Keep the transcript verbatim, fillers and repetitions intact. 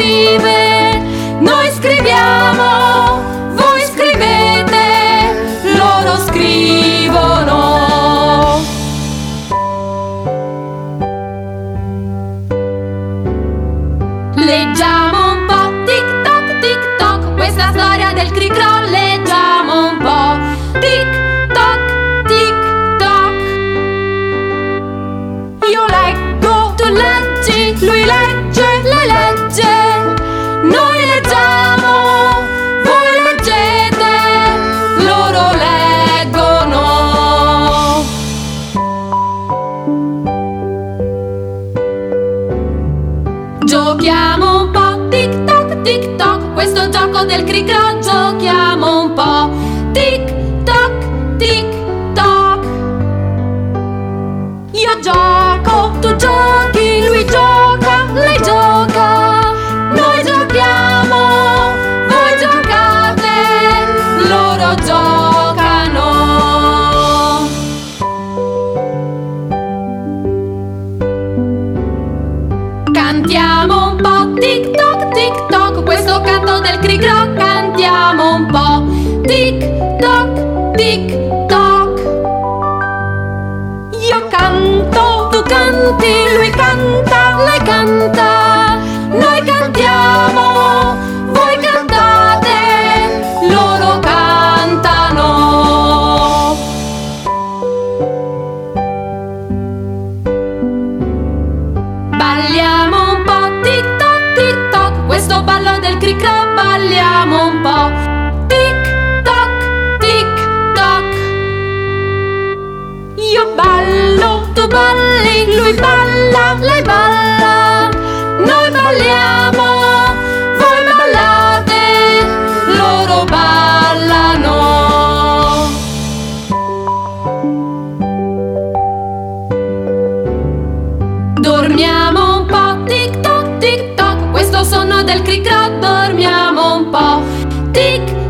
scrive, noi scriviamo, voi scrivete, loro scrivono. Leggiamo un po', tic toc, tic toc, questa storia del Cricro, leggiamo un po', tic toc, tic toc. Io leggo, tu leggi, lui legge, lei legge, noi leggiamo, voi leggete, loro leggono. Giochiamo un po', tic toc, tic toc, questo gioco del Cricro, giochiamo un po', tic toc, tic toc. Io gioco, tu giochi, lui gioca, lei gioca, noi giochiamo, voi giocate, loro giocano. Cantiamo un po', tic toc, tic toc, questo canto del Cricro, cantiamo un po', tic toc, tic toc. Io canto, tu canti, lui canta, lei canta, noi cantiamo, voi cantate, loro cantano. Balliamo un po', tic toc, tic toc, questo ballo del Cricro, balliamo un po', tic toc, tic toc. Io ballo, tu balli, lui balla, lei balla, noi balliamo, voi ballate, loro ballano. Dormiamo un po', tic toc, tic toc, questo sonno del Cricro, dormiamo un po', tic